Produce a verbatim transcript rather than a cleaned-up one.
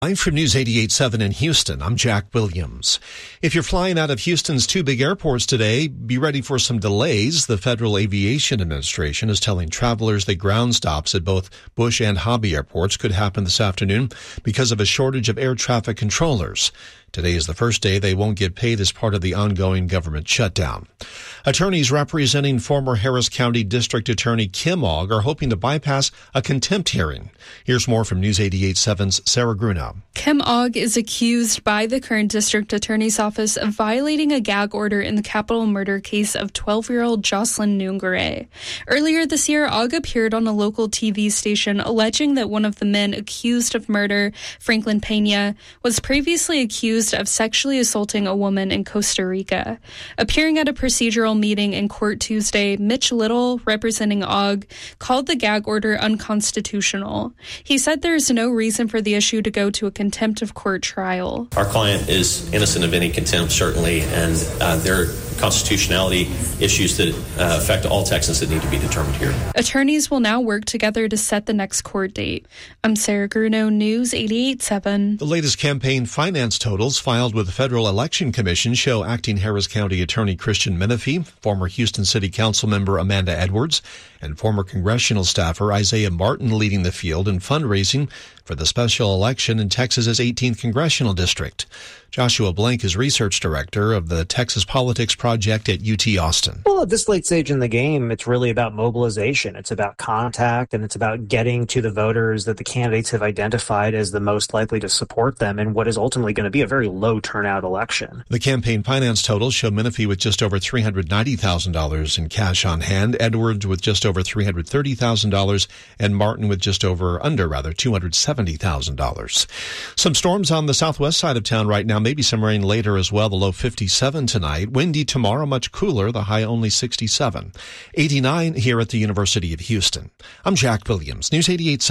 I'm from News eighty-eight point seven in Houston. I'm Jack Williams. If you're flying out of Houston's two big airports today, be ready for some delays. The Federal Aviation Administration is telling travelers that ground stops at both Bush and Hobby airports could happen this afternoon because of a shortage of air traffic controllers. Today is the first day they won't get paid as part of the ongoing government shutdown. Attorneys representing former Harris County District Attorney Kim Ogg are hoping to bypass a contempt hearing. Here's more from News eighty-eight point seven's Sarah Gruna. Kim Ogg is accused by the current district attorney's office of violating a gag order in the capital murder case of twelve-year-old Jocelyn Noongare. Earlier this year, Ogg appeared on a local T V station alleging that one of the men accused of murder, Franklin Pena, was previously accused of sexually assaulting a woman in Costa Rica. Appearing at a procedural meeting in court Tuesday, Mitch Little, representing Ogg, called the gag order unconstitutional. He said there is no reason for the issue to go to a contempt of court trial. Our client is innocent of any contempt, certainly, and uh, there are constitutionality issues that uh, affect all Texans that need to be determined here. Attorneys will now work together to set the next court date. I'm Sarah Gruno, News eighty-eight point seven. The latest campaign finance totals filed with the Federal Election Commission show acting Harris County Attorney Christian Menefee, former Houston City Council member Amanda Edwards, and former congressional staffer Isaiah Martin leading the field in fundraising for the special election in Texas's eighteenth congressional district. Joshua Blank is research director of the Texas Politics Project at U T Austin. Well, at this late stage in the game, it's really about mobilization. It's about contact, and it's about getting to the voters that the candidates have identified as the most likely to support them in what is ultimately going to be a very low turnout election. The campaign finance totals show Menefee with just over three hundred ninety thousand dollars in cash on hand, Edwards with just over three hundred thirty thousand dollars, and Martin with just over, under rather, two hundred seventy thousand dollars. Some storms on the southwest side of town right now, maybe some rain later as well, the low fifty-seven tonight. Windy tomorrow, much cooler, the high only sixty-seven. eighty-nine here at the University of Houston. I'm Jack Williams, News eighty-eight point seven.